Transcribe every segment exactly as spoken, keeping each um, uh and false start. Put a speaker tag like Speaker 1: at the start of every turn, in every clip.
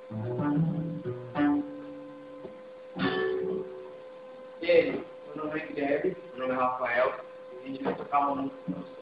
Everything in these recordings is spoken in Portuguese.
Speaker 1: E aí, meu nome é Guilherme, meu nome é Rafael, e a gente vai tocar uma música pra vocês.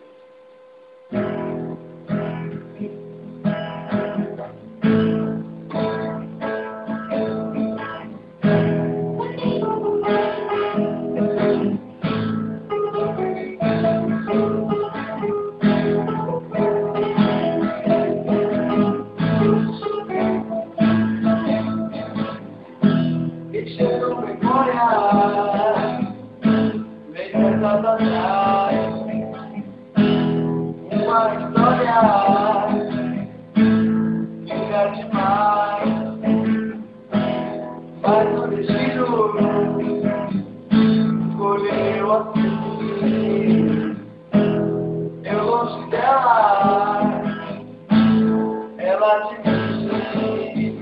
Speaker 1: Deixando memória, vem pensando atrás, uma história, fica demais, mas o destino escolheu assim, eu longe dela, ela te disse.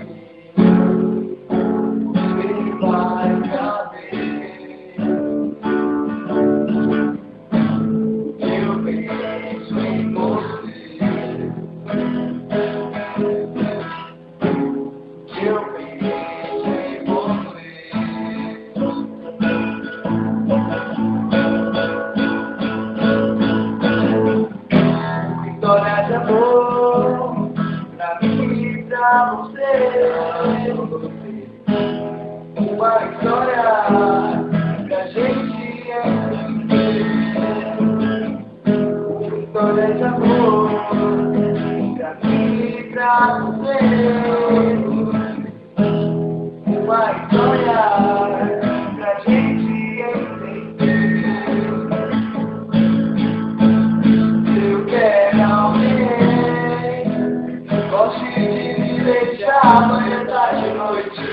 Speaker 1: História de amor pra mim e pra você, uma história pra gente entender. Uma história de amor pra mim e pra você, uma história pra gente entender. Eu quero alguém que goste de me deixar manhã, tarde e noite.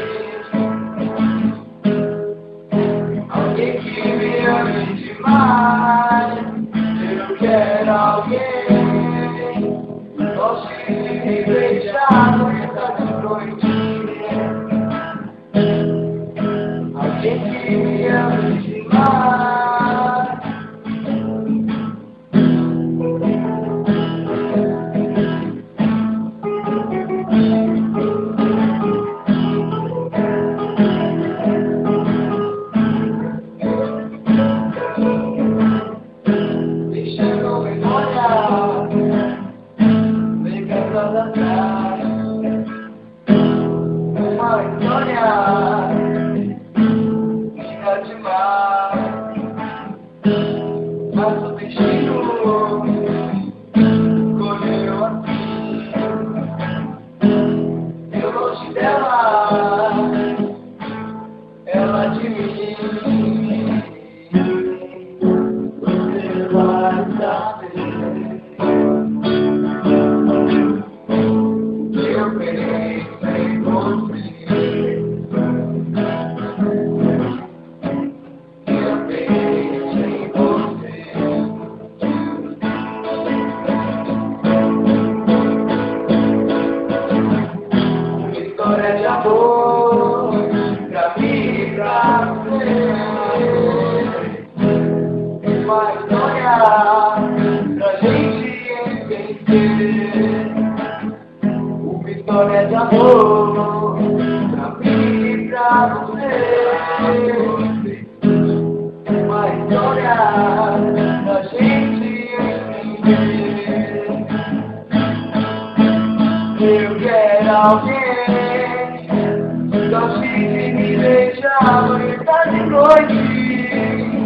Speaker 1: Alguém que me ame demais. Eu quero alguém que goste de me deixar manhã, tarde e noite. Alguém que me ame demais. Deixando memória, vem pensando atrás, uma história, fica demais, mas o destino escolheu assim, eu longe dela, ela de mim. Eu peguei sem você, eu peguei sem você. Uma história de amor pra mim e pra você, uma história pra gente entender. Uma história de amor pra mim e pra você, uma história pra gente entender. Eu quero alguém que goste de me deixar manhã, tarde e noite.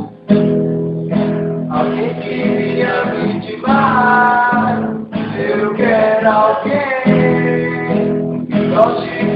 Speaker 1: Alguém que me ame demais. Eu quero alguém que goste